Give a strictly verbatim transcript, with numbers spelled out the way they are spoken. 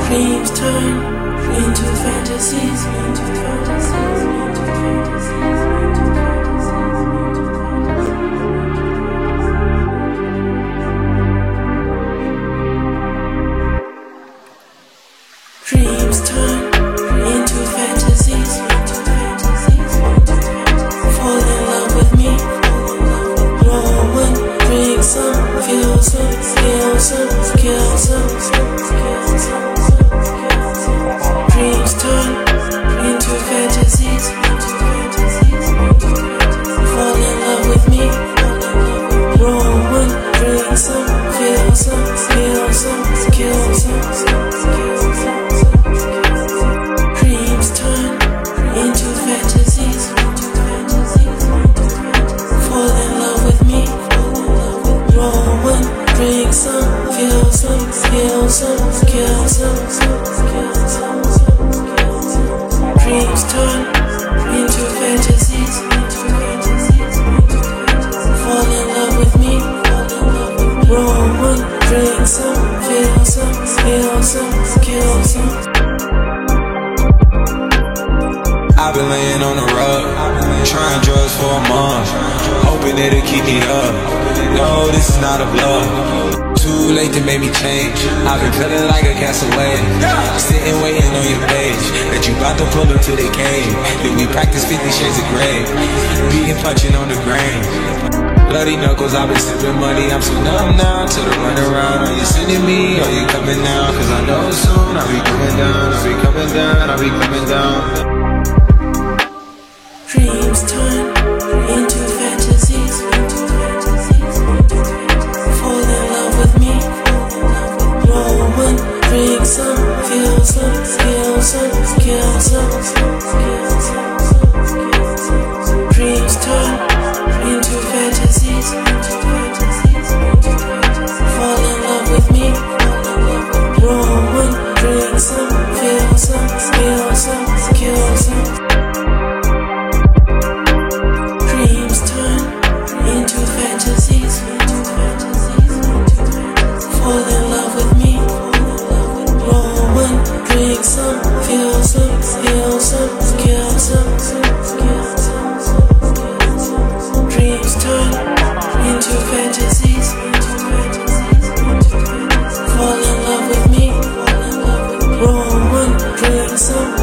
Dreams turn into fantasies, into fantasies, into fantasies. Dreams turn into fantasies, into fantasies, fall in love with me. Roll one, drink some, feel some, feel some, kill some, kill some. Dreams turn into fantasies, into fantasies, fall in love with me. Roll one, drink some, feel some, feel some, kill some, kill some. Dreams turn into fantasies, into fantasies, fall in love with me. Roll one, drink some, feel some, feel some, kill some, kill some. Dreams turn into fantasies, into fantasies, fall in love with me. Roll one, drink some, feel some, feel some, kill some. I've been laying on the rug, trying drugs for a month, hoping it'll keep me up. No, this is not a bluff. Too late to make me change. I've been feeling like a castaway, sitting waiting on your page that you bout to pull up to the cage. Then we practice fifty shades of gray, beating, punching on the grain. Bloody knuckles, I've been sipping money. I'm so numb now to the run around. Are you sending me? Are you coming now? Cause I know soon I'll be coming down. I'll be coming down. I'll be coming down. Dreams turn into fantasies, into fantasies, fall in love with me. Roll one, drink some, feel some, feel some, kill some, kill some. Dreams turn into fantasies, into fantasies, fall in love with me. Roll one, drink some, feel some, feel some, kill some. Dreams turn into fantasies, into fantasies, fall in love with me. Roll one, drink some, feel some, feel some, kill some, kill some. Dreams turn into fantasies, into fantasies, fall in love with me. Roll one, drink some,